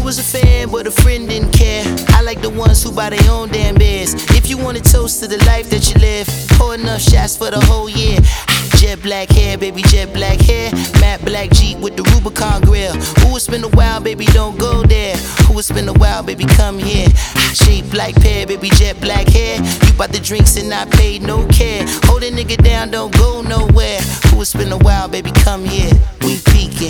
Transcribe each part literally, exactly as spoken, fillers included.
was a fan, but a friend didn't care. I like the ones who buy their own damn beers. If you want to toast to the life that you live, pour enough shots for the whole year. Jet black hair, baby, jet black hair. Matte black Jeep with the Rubicon grill. Ooh, it's been a while, baby, don't go there. Ooh, it's been a while, baby, come here. Shaped like pear, baby, jet black hair. You bought the drinks and I paid no care. Hold a nigga down, don't go nowhere. Ooh, it's been a while, baby, come here. We peeking.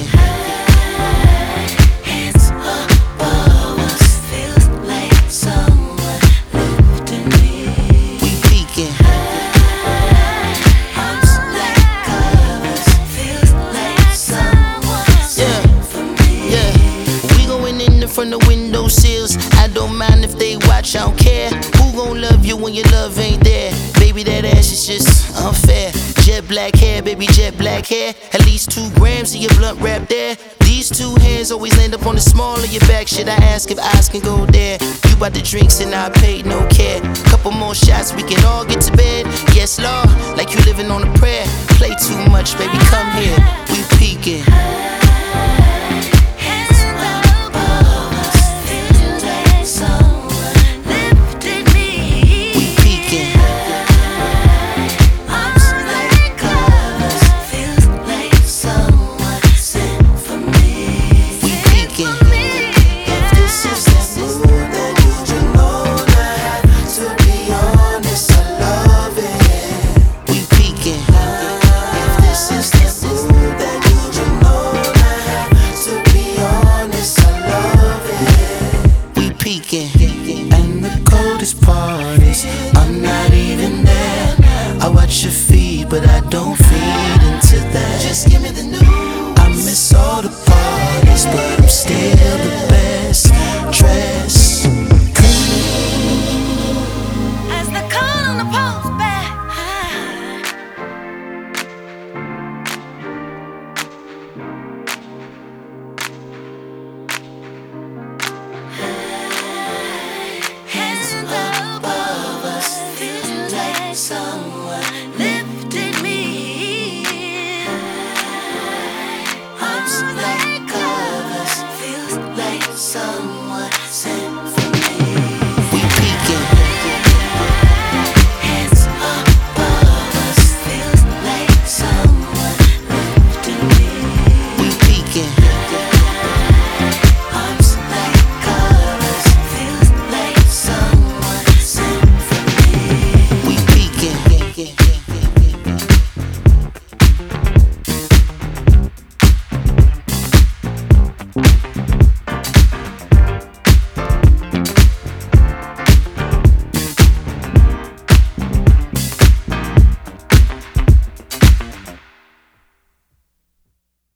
Hands above us, feels like someone lifting me. We peeking. Arms like covers, feels like someone's Yeah, for me. yeah. We going in the front of window sills. I don't mind if they watch, I don't care. Who gon' love you when your love ain't there? Baby, that ass is just unfair. Jet black hair, baby, jet black hair. At least two grams of your blunt wrap there. These two hands always land up on the small of your back. Should I ask if eyes can go there? You bought the drinks and I paid no care. Couple more shots, we can all get to bed. Yes, Lord, like you living on a prayer. Play too much, baby, come here. We peeking.